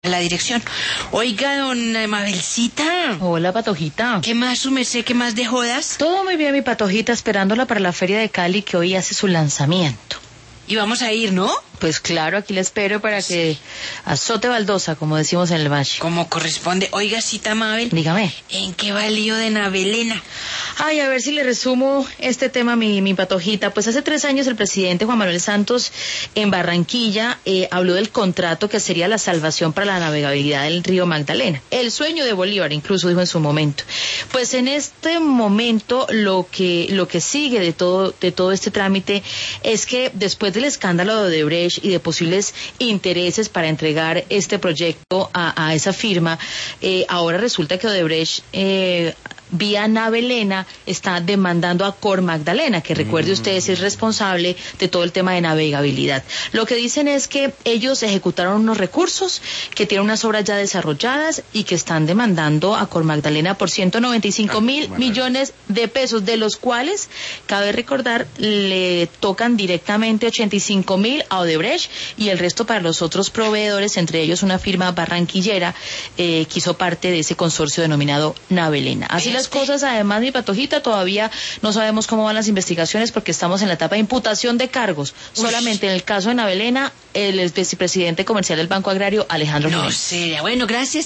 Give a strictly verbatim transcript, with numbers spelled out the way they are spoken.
la dirección. Oiga, don Mabelcita. Hola, Patojita. ¿Qué más, su merced? ¿Qué más de jodas? Todo muy bien, mi Patojita, esperándola para la Feria de Cali, que hoy hace su lanzamiento. Y vamos a ir, ¿no? Pues claro, aquí la espero para que azote baldosa, como decimos en el valle. Como corresponde. Oiga, cita Mabel. Dígame. ¿En qué va el lío de Navelena? Ay, a ver si le resumo este tema, mi, mi Patojita. Pues hace tres años el presidente Juan Manuel Santos en Barranquilla eh, habló del contrato que sería la salvación para la navegabilidad del río Magdalena. El sueño de Bolívar, incluso dijo en su momento. Pues en este momento lo que lo que sigue de todo de todo este trámite es que después del escándalo de Odebrecht y de posibles intereses para entregar este proyecto a, a esa firma, eh, ahora resulta que Odebrecht eh, vía Navelena está demandando a Cor Magdalena, que recuerde ustedes es responsable de todo el tema de navegabilidad. Lo que dicen es que ellos ejecutaron unos recursos, que tienen unas obras ya desarrolladas y que están demandando a Cor Magdalena por ciento noventa y cinco mil millones de pesos, de los cuales, cabe recordar, le tocan directamente ochenta y cinco mil a Odebrecht y el resto para los otros proveedores, entre ellos una firma barranquillera eh, que hizo parte de ese consorcio denominado Navelena. Así las cosas, además, mi Patojita, todavía no sabemos cómo van las investigaciones porque estamos en la etapa de imputación de cargos. Uy. Solamente en el caso de Navelena, el vicepresidente comercial del Banco Agrario, Alejandro No Jiménez. sé, bueno, gracias.